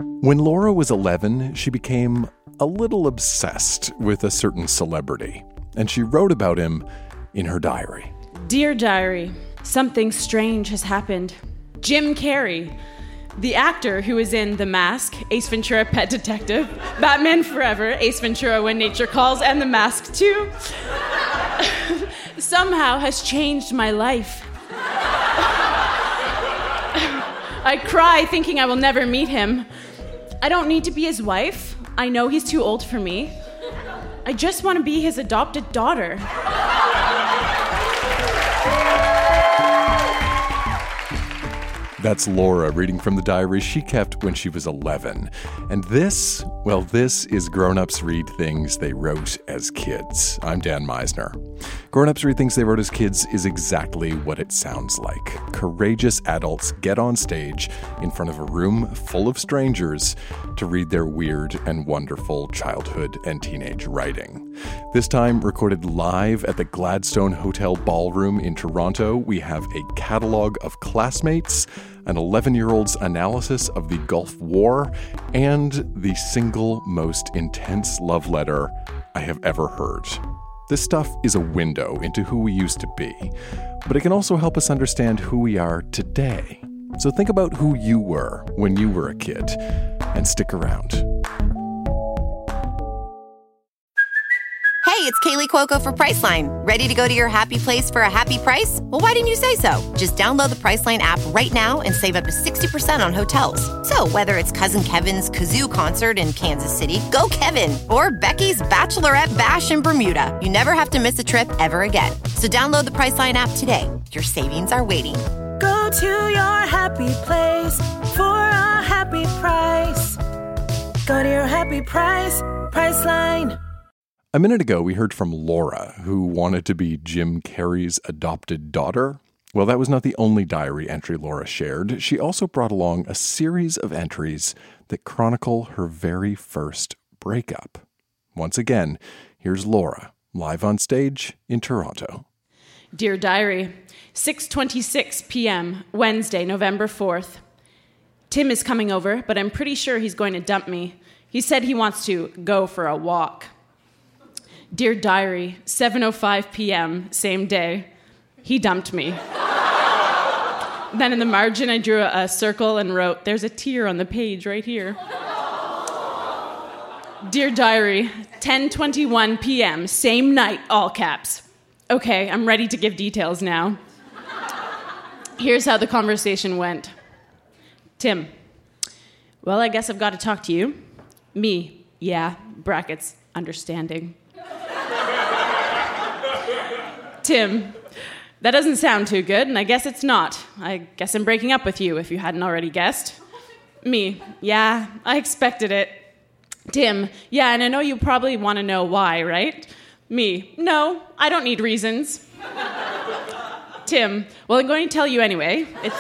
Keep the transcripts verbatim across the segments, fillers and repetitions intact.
When Laura was eleven, she became a little obsessed with a certain celebrity, and she wrote about him in her diary. Dear Diary, something strange has happened. Jim Carrey, the actor who is in The Mask, Ace Ventura: Pet Detective, Batman Forever, Ace Ventura: When Nature Calls, and The Mask two, somehow has changed my life. I cry thinking I will never meet him. I don't need to be his wife. I know he's too old for me. I just want to be his adopted daughter. That's Laura reading from the diary she kept when she was eleven. And this, well, this is Grown Ups Read Things They Wrote as Kids. I'm Dan Meisner. Grown Ups Read Things They Wrote as Kids is exactly what it sounds like. Courageous adults get on stage in front of a room full of strangers to read their weird and wonderful childhood and teenage writing. This time recorded live at the Gladstone Hotel Ballroom in Toronto, we have a catalog of classmates, an eleven-year-old's analysis of the Gulf War, and the single most intense love letter I have ever heard. This stuff is a window into who we used to be, but it can also help us understand who we are today. So think about who you were when you were a kid, and stick around. Hey, it's Kaylee Cuoco for Priceline. Ready to go to your happy place for a happy price? Well, why didn't you say so? Just download the Priceline app right now and save up to sixty percent on hotels. So whether it's Cousin Kevin's Kazoo Concert in Kansas City, go Kevin, or Becky's Bachelorette Bash in Bermuda, you never have to miss a trip ever again. So download the Priceline app today. Your savings are waiting. Go to your happy place for a happy price. Go to your happy price, Priceline. A minute ago, we heard from Laura, who wanted to be Jim Carrey's adopted daughter. Well, that was not the only diary entry Laura shared. She also brought along a series of entries that chronicle her very first breakup. Once again, here's Laura, live on stage in Toronto. Dear Diary, six twenty-six p.m., Wednesday, November fourth. Tim is coming over, but I'm pretty sure he's going to dump me. He said he wants to go for a walk. Dear Diary, seven oh five p.m., same day. He dumped me. Then in the margin, I drew a, a circle and wrote, there's a tear on the page right here. Dear Diary, ten twenty-one p.m., same night, all caps. Okay, I'm ready to give details now. Here's how the conversation went. Tim, well, I guess I've got to talk to you. Me, yeah, brackets, understanding. Tim, that doesn't sound too good, and I guess it's not. I guess I'm breaking up with you, if you hadn't already guessed. Me, yeah, I expected it. Tim, yeah, and I know you probably want to know why, right? Me, no, I don't need reasons. Tim, well, I'm going to tell you anyway. It's,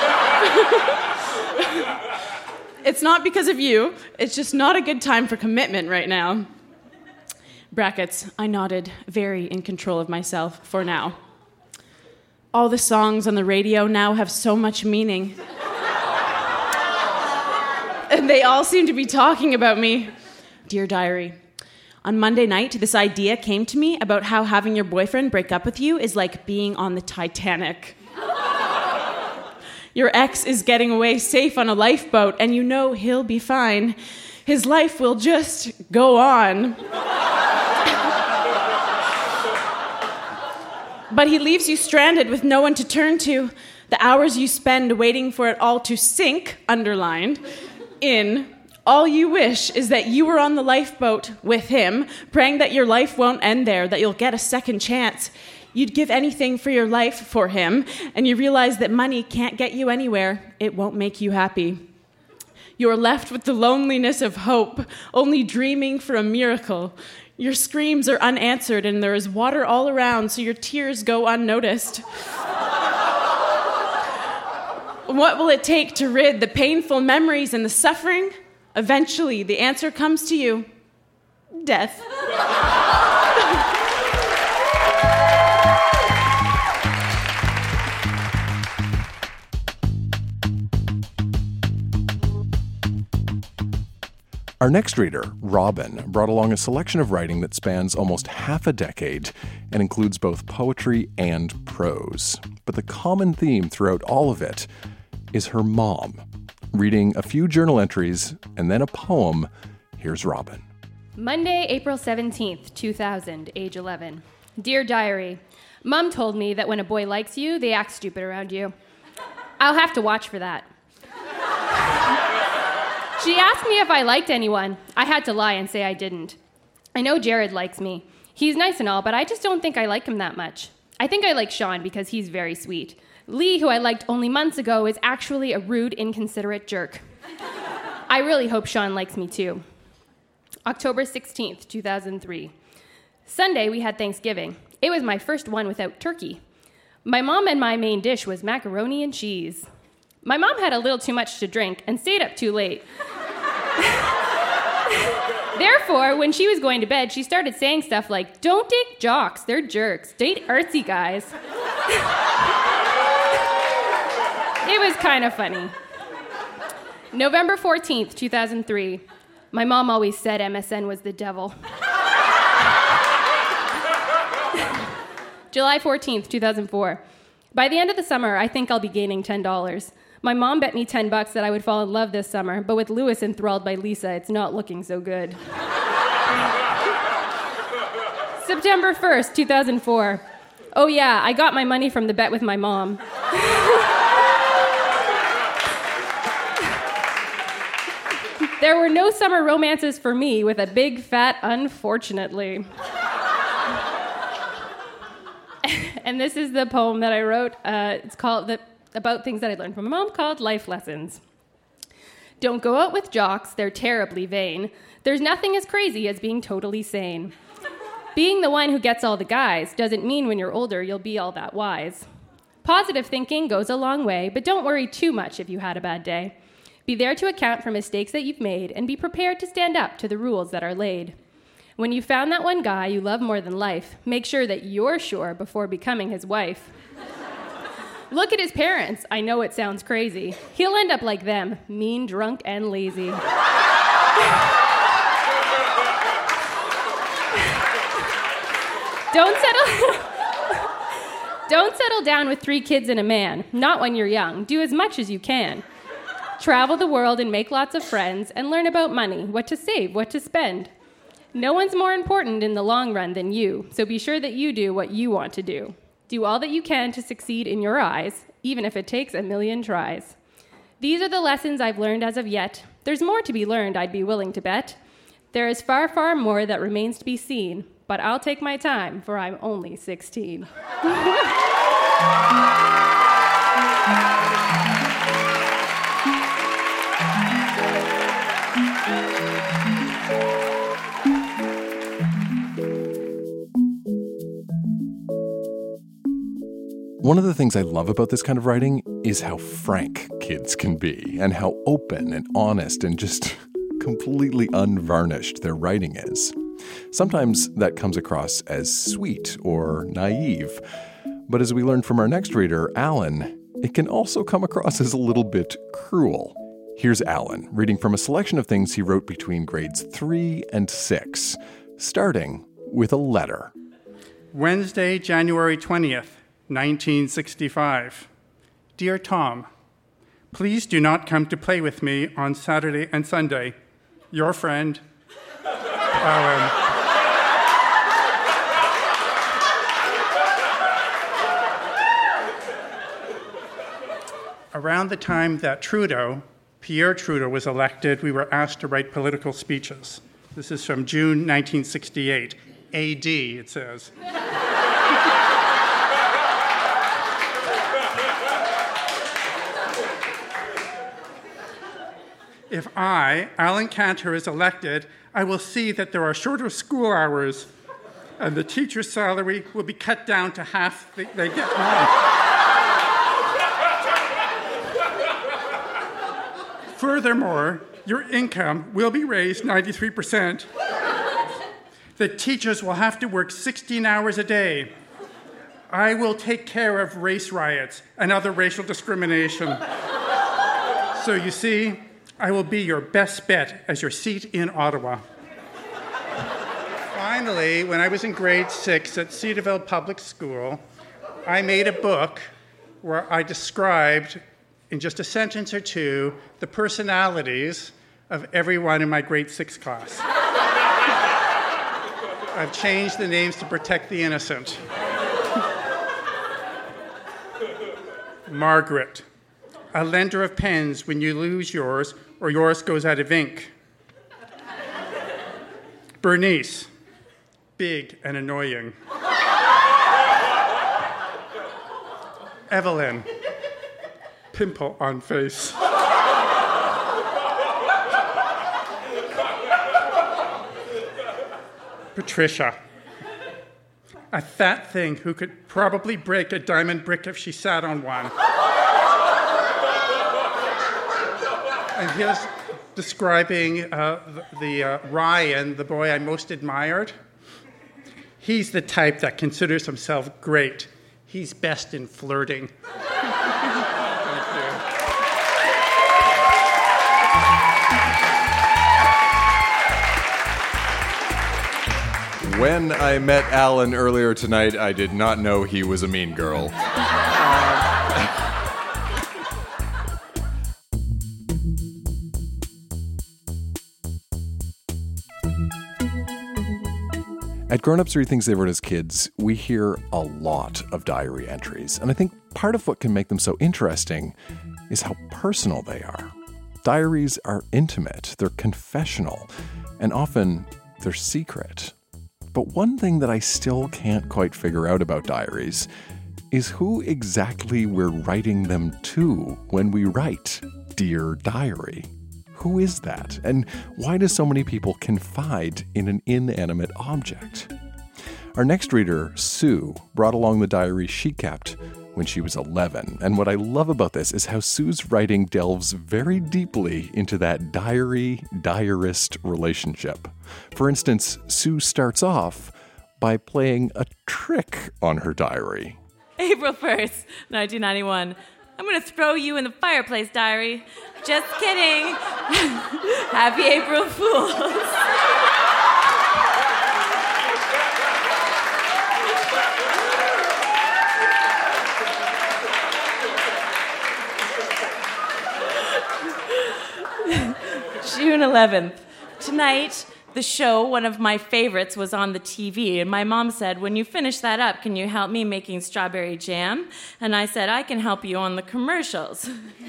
it's not because of you. It's just not a good time for commitment right now. Brackets, I nodded, very in control of myself for now. All the songs on the radio now have so much meaning. And they all seem to be talking about me. Dear Diary, on Monday night, this idea came to me about how having your boyfriend break up with you is like being on the Titanic. Your ex is getting away safe on a lifeboat, and you know he'll be fine. His life will just go on. But he leaves you stranded with no one to turn to. The hours you spend waiting for it all to sink, underlined, in. All you wish is that you were on the lifeboat with him, praying that your life won't end there, that you'll get a second chance. You'd give anything for your life for him, and you realize that money can't get you anywhere. It won't make you happy. You're left with the loneliness of hope, only dreaming for a miracle. Your screams are unanswered, and there is water all around, so your tears go unnoticed. What will it take to rid the painful memories and the suffering? Eventually, the answer comes to you. Death. Our next reader, Robin, brought along a selection of writing that spans almost half a decade and includes both poetry and prose. But the common theme throughout all of it is her mom. Reading a few journal entries and then a poem, here's Robin. Monday, April seventeenth, two thousand, age eleven. Dear Diary, Mom told me that when a boy likes you, they act stupid around you. I'll have to watch for that. She asked me if I liked anyone. I had to lie and say I didn't. I know Jared likes me. He's nice and all, but I just don't think I like him that much. I think I like Sean because he's very sweet. Lee, who I liked only months ago, is actually a rude, inconsiderate jerk. I really hope Sean likes me too. October sixteenth, two thousand three. Sunday, we had Thanksgiving. It was my first one without turkey. My mom and my main dish was macaroni and cheese. My mom had a little too much to drink and stayed up too late. Therefore, when she was going to bed, she started saying stuff like, "Don't date jocks, they're jerks. Date artsy guys." It was kind of funny. November fourteenth, two thousand three. My mom always said M S N was the devil. July fourteenth, two thousand four. By the end of the summer, I think I'll be gaining ten dollars. My mom bet me ten bucks that I would fall in love this summer, but with Lewis enthralled by Lisa, it's not looking so good. September first, two thousand four. Oh yeah, I got my money from the bet with my mom. There were no summer romances for me with a big fat unfortunately. And this is the poem that I wrote. Uh, it's called the, about things that I learned from my mom, called Life Lessons. Don't go out with jocks, they're terribly vain. There's nothing as crazy as being totally sane. Being the one who gets all the guys doesn't mean when you're older you'll be all that wise. Positive thinking goes a long way, but don't worry too much if you had a bad day. Be there to account for mistakes that you've made and be prepared to stand up to the rules that are laid. When you found that one guy you love more than life, make sure that you're sure before becoming his wife. Look at his parents. I know it sounds crazy. He'll end up like them, mean, drunk, and lazy. Don't settle... Don't settle down with three kids and a man. Not when you're young. Do as much as you can. Travel the world and make lots of friends and learn about money, what to save, what to spend. No one's more important in the long run than you, so be sure that you do what you want to do. Do all that you can to succeed in your eyes, even if it takes a million tries. These are the lessons I've learned as of yet. There's more to be learned, I'd be willing to bet. There is far, far more that remains to be seen, but I'll take my time, for I'm only sixteen. One of the things I love about this kind of writing is how frank kids can be and how open and honest and just completely unvarnished their writing is. Sometimes that comes across as sweet or naive, but as we learned from our next reader, Alan, it can also come across as a little bit cruel. Here's Alan reading from a selection of things he wrote between grades three and six, starting with a letter. Wednesday, January twentieth. nineteen sixty-five. Dear Tom, please do not come to play with me on Saturday and Sunday. Your friend, Alan. Around the time that Trudeau, Pierre Trudeau, was elected, we were asked to write political speeches. This is from June nineteen sixty-eight. A D, it says. If I, Alan Cantor, is elected, I will see that there are shorter school hours and the teacher's salary will be cut down to half they, they get now. Furthermore, your income will be raised ninety-three percent. The teachers will have to work sixteen hours a day. I will take care of race riots and other racial discrimination. So you see, I will be your best bet as your seat in Ottawa. Finally, when I was in grade six at Cedarville Public School, I made a book where I described, in just a sentence or two, the personalities of everyone in my grade six class. I've changed the names to protect the innocent. Margaret, a lender of pens when you lose yours or yours goes out of ink. Bernice, big and annoying. Evelyn, pimple on face. Patricia, a fat thing who could probably break a diamond brick if she sat on one. And here's describing uh, the, the uh, Ryan, the boy I most admired. He's the type that considers himself great. He's best in flirting. When I met Alan earlier tonight, I did not know he was a mean girl. At Grown Ups Read Things They Wrote as Kids, we hear a lot of diary entries, and I think part of what can make them so interesting is how personal they are. Diaries are intimate, they're confessional, and often they're secret. But one thing that I still can't quite figure out about diaries is who exactly we're writing them to when we write Dear Diary. Who is that? And why do so many people confide in an inanimate object? Our next reader, Sue, brought along the diary she kept when she was eleven. And what I love about this is how Sue's writing delves very deeply into that diary-diarist relationship. For instance, Sue starts off by playing a trick on her diary. April first, nineteen ninety-one. I'm going to throw you in the fireplace, diary. Just kidding. Happy April Fools. June eleventh. Tonight, the show, one of my favorites, was on the T V, and my mom said, when you finish that up, can you help me making strawberry jam? And I said, I can help you on the commercials.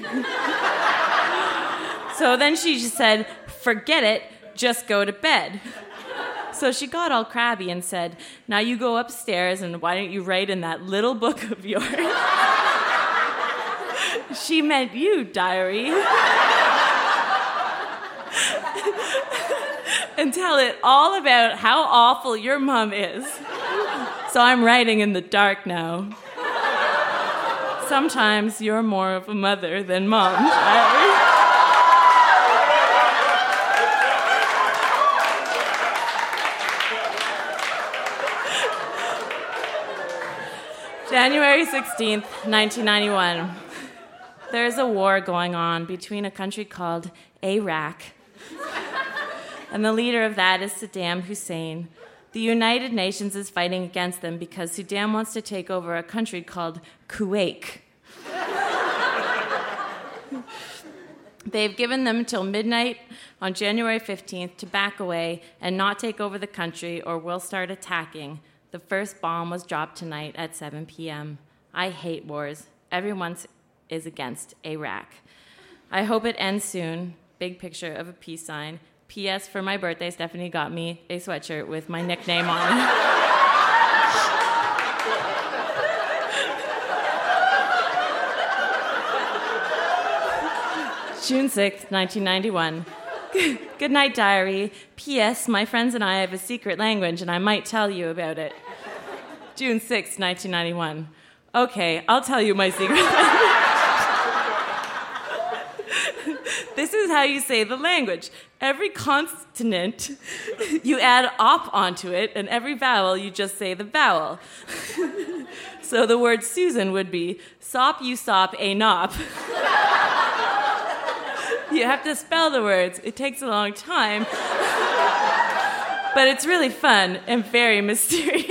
So then she just said, forget it, just go to bed. So she got all crabby and said, now you go upstairs and why don't you write in that little book of yours? She meant you, diary. And tell it all about how awful your mom is. So I'm writing in the dark now. Sometimes you're more of a mother than mom, diary. January sixteenth, nineteen ninety-one. There's a war going on between a country called Iraq, and the leader of that is Saddam Hussein. The United Nations is fighting against them because Saddam wants to take over a country called Kuwait. They've given them till midnight on January fifteenth to back away and not take over the country or we'll start attacking. The first bomb was dropped tonight at seven p.m. I hate wars. Everyone is against Iraq. I hope it ends soon. Big picture of a peace sign. P S. For my birthday, Stephanie got me a sweatshirt with my nickname on. June sixth, nineteen ninety-one. Good night, diary. P S. My friends and I have a secret language, and I might tell you about it. June sixth, nineteen ninety-one. Okay, I'll tell you my secret language. This is how you say the language. Every consonant, you add op onto it, and every vowel, you just say the vowel. So the word Susan would be, sop you sop a nop. You have to spell the words. It takes a long time. But it's really fun and very mysterious.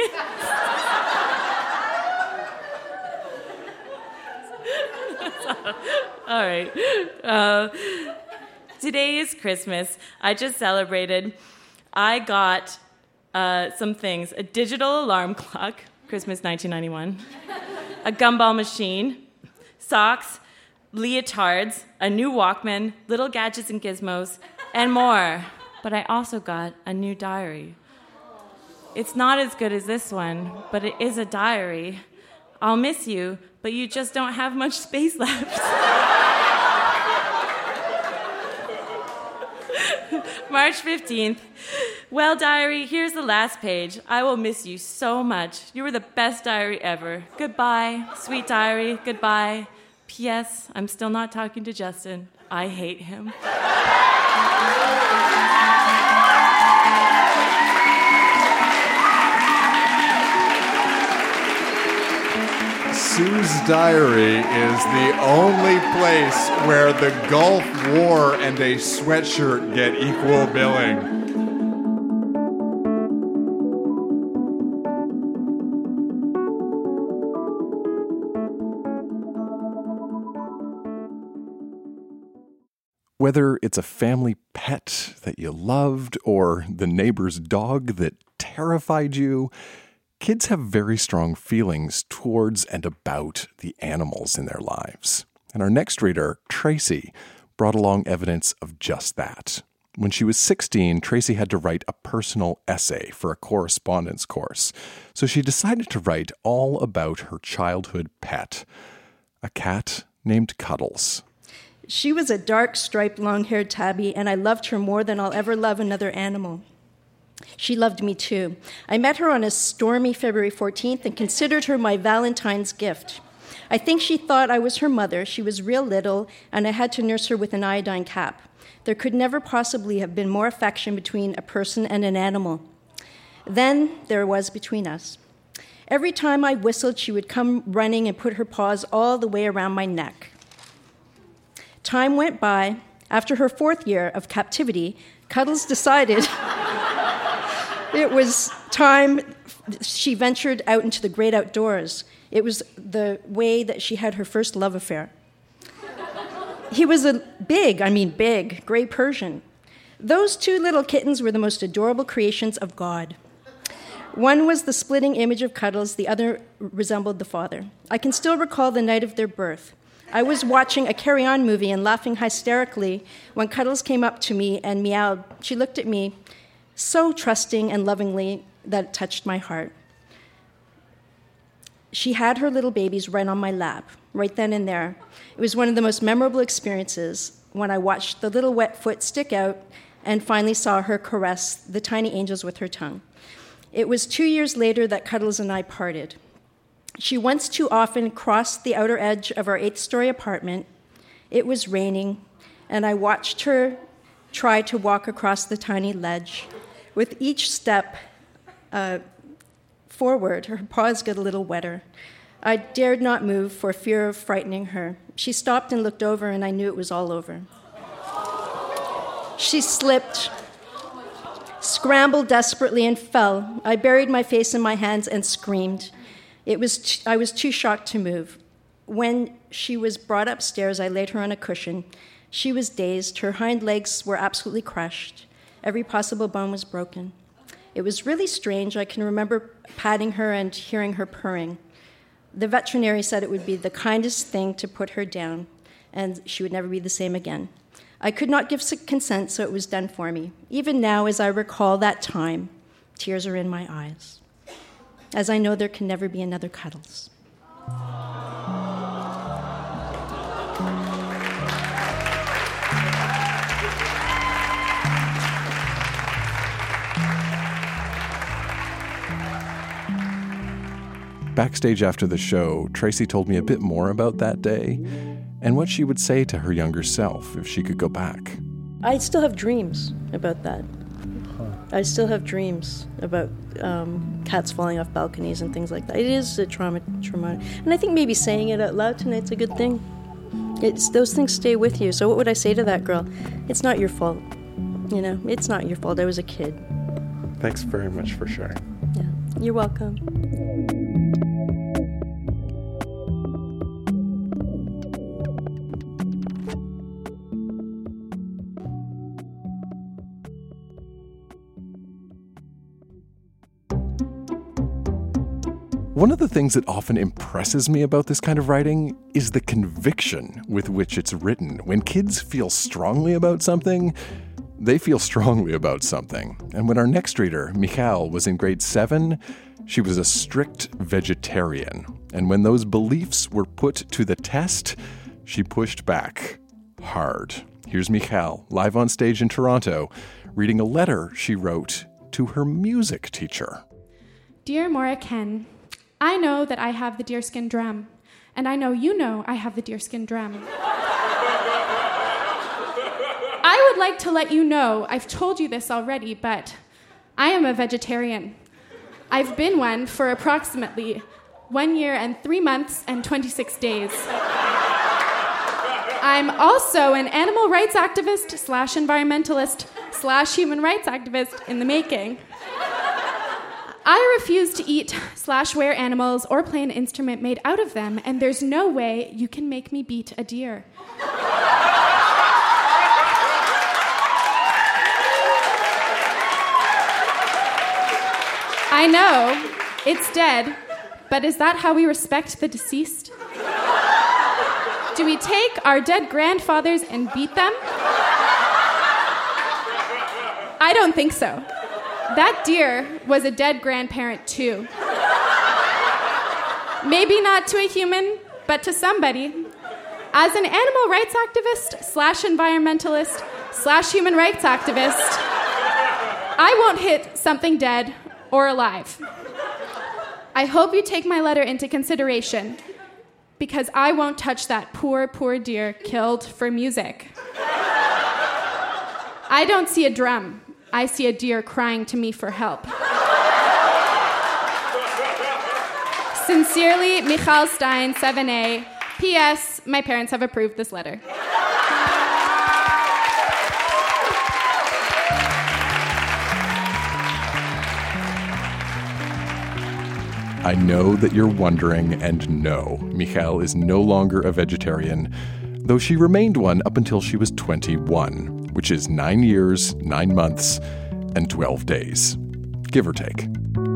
All right. Uh, today is Christmas. I just celebrated. I got uh, some things. A digital alarm clock, Christmas nineteen ninety-one. A gumball machine. Socks. Leotards. A new Walkman. Little gadgets and gizmos. And more. But I also got a new diary. It's not as good as this one, but it is a diary. I'll miss you, but you just don't have much space left. March fifteenth. Well, diary, here's the last page. I will miss you so much. You were the best diary ever. Goodbye, sweet diary, goodbye. P S. I'm still not talking to Justin. I hate him. Sue's diary is the only place where the Gulf War and a sweatshirt get equal billing. Whether it's a family pet that you loved or the neighbor's dog that terrified you, kids have very strong feelings towards and about the animals in their lives. And our next reader, Tracy, brought along evidence of just that. When she was sixteen, Tracy had to write a personal essay for a correspondence course. So she decided to write all about her childhood pet, a cat named Cuddles. She was a dark, striped, long-haired tabby, and I loved her more than I'll ever love another animal. She loved me too. I met her on a stormy February fourteenth and considered her my Valentine's gift. I think she thought I was her mother. She was real little, and I had to nurse her with an iodine cap. There could never possibly have been more affection between a person and an animal. Then there was between us. Every time I whistled, she would come running and put her paws all the way around my neck. Time went by. After her fourth year of captivity, Cuddles decided it was time she ventured out into the great outdoors. It was the way that she had her first love affair. He was a big, I mean big, gray Persian. Those two little kittens were the most adorable creations of God. One was the splitting image of Cuddles, the other resembled the father. I can still recall the night of their birth. I was watching a Carry On movie and laughing hysterically when Cuddles came up to me and meowed. She looked at me so trusting and lovingly that it touched my heart. She had her little babies right on my lap, right then and there. It was one of the most memorable experiences when I watched the little wet foot stick out and finally saw her caress the tiny angels with her tongue. It was two years later that Cuddles and I parted. She once too often crossed the outer edge of our eighth-story apartment. It was raining, and I watched her try to walk across the tiny ledge. With each step uh, forward, her paws got a little wetter. I dared not move for fear of frightening her. She stopped and looked over, and I knew it was all over. She slipped, scrambled desperately, and fell. I buried my face in my hands and screamed. It was t- I was too shocked to move. When she was brought upstairs, I laid her on a cushion. She was dazed. Her hind legs were absolutely crushed. Every possible bone was broken. It was really strange. I can remember patting her and hearing her purring. The veterinary said it would be the kindest thing to put her down, and she would never be the same again. I could not give consent, so it was done for me. Even now, as I recall that time, tears are in my eyes, as I know there can never be another Cuddles. Backstage after the show, Tracy told me a bit more about that day and what she would say to her younger self if she could go back. I still have dreams about that. I still have dreams about um, cats falling off balconies and things like that. It is a trauma, traumatic. And I think maybe saying it out loud tonight's a good thing. It's those things stay with you. So what would I say to that girl? It's not your fault. You know, it's not your fault. I was a kid. Thanks very much for sharing. Yeah, you're welcome. One of the things that often impresses me about this kind of writing is the conviction with which it's written. When kids feel strongly about something, they feel strongly about something. And when our next reader, Michal, was in grade seven, she was a strict vegetarian. And when those beliefs were put to the test, she pushed back hard. Here's Michal, live on stage in Toronto, reading a letter she wrote to her music teacher. Dear Maura Ken, I know that I have the deerskin drum, and I know you know I have the deerskin drum. I would like to let you know, I've told you this already, but I am a vegetarian. I've been one for approximately one year and three months and twenty-six days. I'm also an animal rights activist slash environmentalist slash human rights activist in the making. I refuse to eat slash wear animals or play an instrument made out of them, and there's no way you can make me beat a deer. I know, it's dead, but is that how we respect the deceased? Do we take our dead grandfathers and beat them? I don't think so. That deer was a dead grandparent, too. Maybe not to a human, but to somebody. As an animal rights activist slash environmentalist slash human rights activist, I won't hit something dead or alive. I hope you take my letter into consideration, because I won't touch that poor, poor deer killed for music. I don't see a drum. I see a deer crying to me for help. Sincerely, Michal Stein, seven A. P S. My parents have approved this letter. I know that you're wondering, and no, Michal is no longer a vegetarian, though she remained one up until she was twenty-one. Which is nine years, nine months, and twelve days, give or take.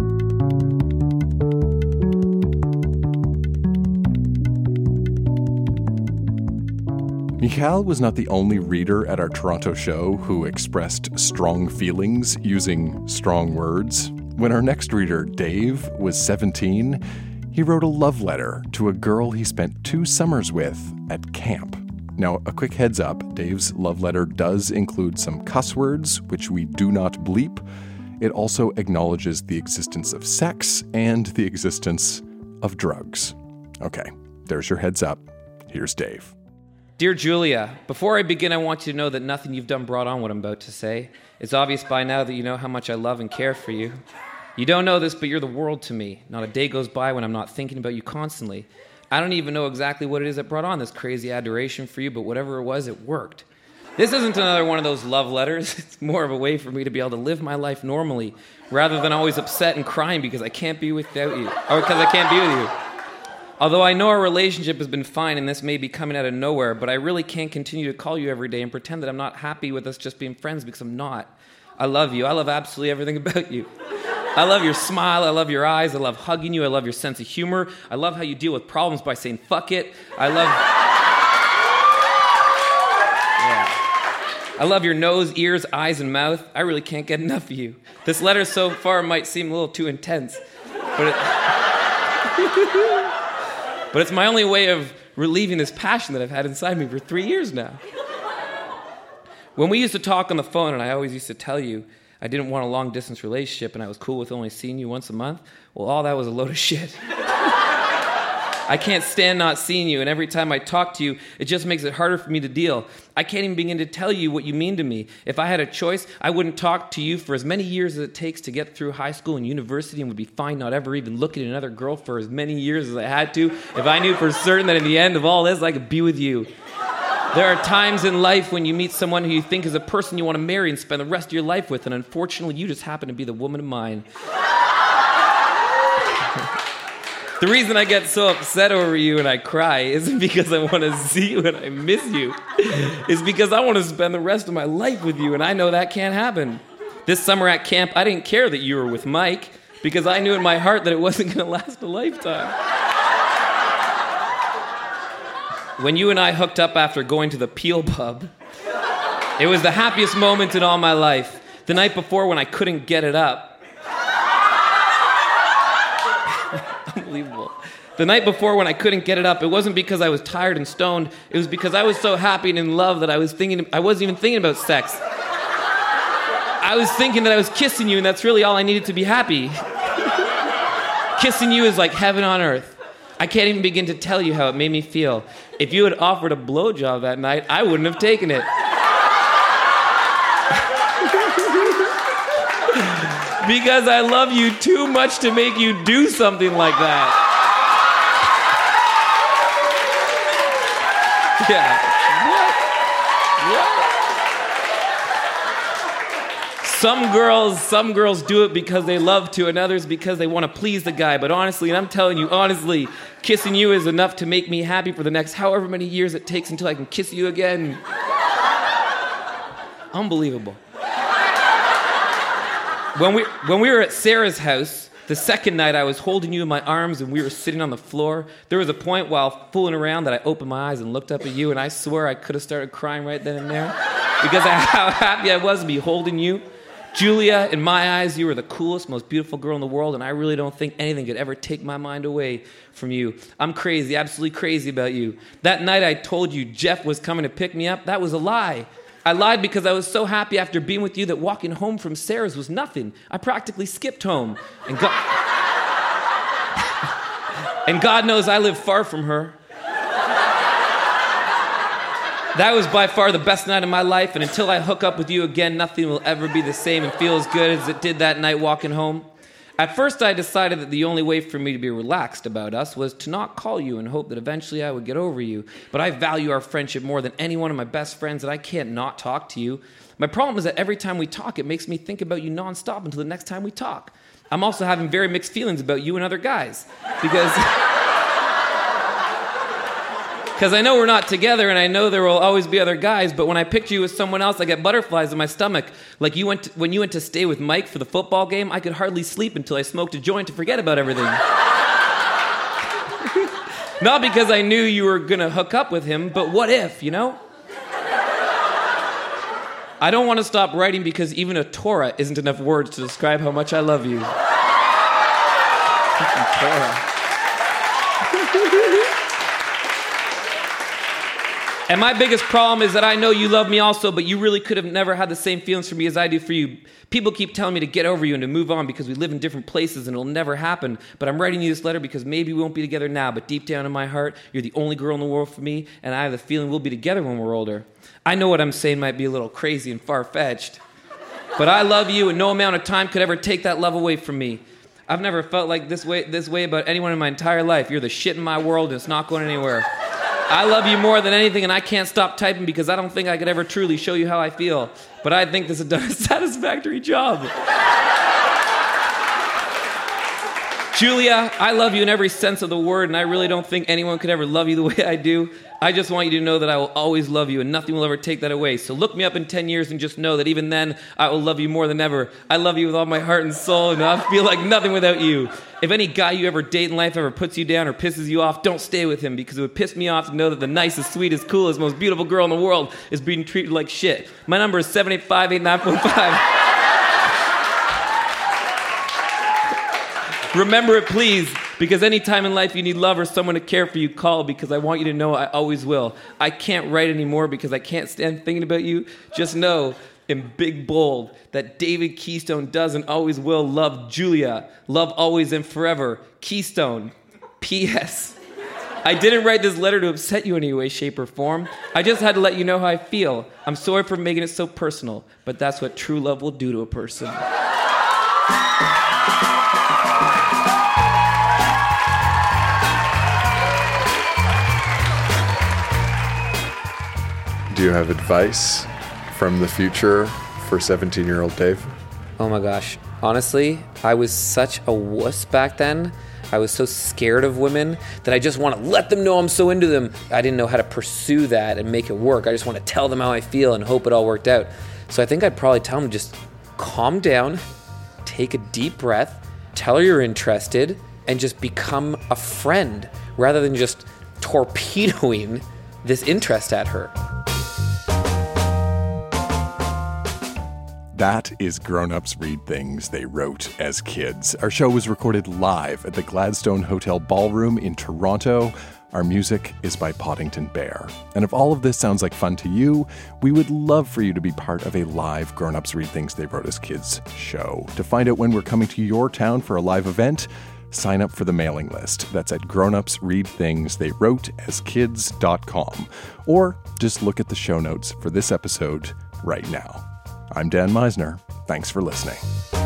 Michal was not the only reader at our Toronto show who expressed strong feelings using strong words. When our next reader, Dave, was seventeen, he wrote a love letter to a girl he spent two summers with at camp. Now, a quick heads up, Dave's love letter does include some cuss words, which we do not bleep. It also acknowledges the existence of sex and the existence of drugs. Okay, there's your heads up. Here's Dave. Dear Julia, before I begin, I want you to know that nothing you've done brought on what I'm about to say. It's obvious by now that you know how much I love and care for you. You don't know this, but you're the world to me. Not a day goes by when I'm not thinking about you constantly. I don't even know exactly what it is that brought on this crazy adoration for you, but whatever it was, it worked. This isn't another one of those love letters. It's more of a way for me to be able to live my life normally, rather than always upset and crying because I can't be without you, or because I can't be with you. Although I know our relationship has been fine and this may be coming out of nowhere, but I really can't continue to call you every day and pretend that I'm not happy with us just being friends, because I'm not. I love you. I love absolutely everything about you. I love your smile, I love your eyes, I love hugging you, I love your sense of humor, I love how you deal with problems by saying fuck it, I love... Yeah. I love your nose, ears, eyes, and mouth. I really can't get enough of you. This letter so far might seem a little too intense, but it... but it's my only way of relieving this passion that I've had inside me for three years now. When we used to talk on the phone, and I always used to tell you I didn't want a long-distance relationship and I was cool with only seeing you once a month, well, all that was a load of shit. I can't stand not seeing you, and every time I talk to you, it just makes it harder for me to deal. I can't even begin to tell you what you mean to me. If I had a choice, I wouldn't talk to you for as many years as it takes to get through high school and university, and would be fine not ever even looking at another girl for as many years as I had to, if I knew for certain that in the end of all this, I could be with you. There are times in life when you meet someone who you think is a person you want to marry and spend the rest of your life with, and unfortunately, you just happen to be the woman of mine. The reason I get so upset over you and I cry isn't because I want to see you and I miss you. It's because I want to spend the rest of my life with you, and I know that can't happen. This summer at camp, I didn't care that you were with Mike because I knew in my heart that it wasn't going to last a lifetime. When you and I hooked up after going to the Peel pub, it was the happiest moment in all my life. The night before when I couldn't get it up. Unbelievable. The night before when I couldn't get it up, it wasn't because I was tired and stoned. It was because I was so happy and in love that I was thinking, I wasn't even thinking about sex. I was thinking that I was kissing you, and that's really all I needed to be happy. Kissing you is like heaven on earth. I can't even begin to tell you how it made me feel. If you had offered a blowjob that night, I wouldn't have taken it. Because I love you too much to make you do something like that. Yeah. What? What? Some girls, some girls do it because they love to, and others because they want to please the guy. But honestly, and I'm telling you honestly, kissing you is enough to make me happy for the next however many years it takes until I can kiss you again. Unbelievable. When we, when we were at Sarah's house, the second night I was holding you in my arms and we were sitting on the floor, there was a point while fooling around that I opened my eyes and looked up at you, and I swear I could have started crying right then and there because of how happy I was to be holding you. Julia, in my eyes, you were the coolest, most beautiful girl in the world, and I really don't think anything could ever take my mind away from you. I'm crazy, absolutely crazy about you. That night I told you Jeff was coming to pick me up. That was a lie. I lied because I was so happy after being with you that walking home from Sarah's was nothing. I practically skipped home. And God, and God knows I live far from her. That was by far the best night of my life, and until I hook up with you again, nothing will ever be the same and feel as good as it did that night walking home. At first, I decided that the only way for me to be relaxed about us was to not call you and hope that eventually I would get over you. But I value our friendship more than any one of my best friends, and I can't not talk to you. My problem is that every time we talk, it makes me think about you nonstop until the next time we talk. I'm also having very mixed feelings about you and other guys. Because... Because I know we're not together, and I know there will always be other guys, but when I picture you with someone else, I get butterflies in my stomach. Like you went to, when you went to stay with Mike for the football game, I could hardly sleep until I smoked a joint to forget about everything. Not because I knew you were going to hook up with him, but what if, you know? I don't want to stop writing because even a Torah isn't enough words to describe how much I love you. Torah. And my biggest problem is that I know you love me also, but you really could have never had the same feelings for me as I do for you. People keep telling me to get over you and to move on because we live in different places and it'll never happen. But I'm writing you this letter because maybe we won't be together now, but deep down in my heart, you're the only girl in the world for me, and I have the feeling we'll be together when we're older. I know what I'm saying might be a little crazy and far-fetched, but I love you, and no amount of time could ever take that love away from me. I've never felt like this way, this way about anyone in my entire life. You're the shit in my world, and it's not going anywhere. I love you more than anything, and I can't stop typing because I don't think I could ever truly show you how I feel. But I think this has done a satisfactory job. Julia, I love you in every sense of the word, and I really don't think anyone could ever love you the way I do. I just want you to know that I will always love you, and nothing will ever take that away. So look me up in ten years and just know that even then, I will love you more than ever. I love you with all my heart and soul, and I feel like nothing without you. If any guy you ever date in life ever puts you down or pisses you off, don't stay with him, because it would piss me off to know that the nicest, sweetest, coolest, most beautiful girl in the world is being treated like shit. My number is seven eight five, eight nine four five. Remember it, please, because any time in life you need love or someone to care for you, call, because I want you to know I always will. I can't write anymore because I can't stand thinking about you. Just know, in big bold, that David Keystone does and always will love Julia. Love always and forever. Keystone. P S I didn't write this letter to upset you in any way, shape, or form. I just had to let you know how I feel. I'm sorry for making it so personal, but that's what true love will do to a person. Do you have advice from the future for seventeen-year-old Dave? Oh my gosh. Honestly, I was such a wuss back then. I was so scared of women that I just want to let them know I'm so into them. I didn't know how to pursue that and make it work. I just want to tell them how I feel and hope it all worked out. So I think I'd probably tell them just calm down, take a deep breath, tell her you're interested, and just become a friend rather than just torpedoing this interest at her. That is Grown Ups Read Things They Wrote as Kids. Our show was recorded live at the Gladstone Hotel Ballroom in Toronto. Our music is by Poddington Bear. And if all of this sounds like fun to you, we would love for you to be part of a live Grown Ups Read Things They Wrote as Kids show. To find out when we're coming to your town for a live event, sign up for the mailing list. That's at grown ups read things they wrote as kids dot com. Or just look at the show notes for this episode right now. I'm Dan Meisner. Thanks for listening.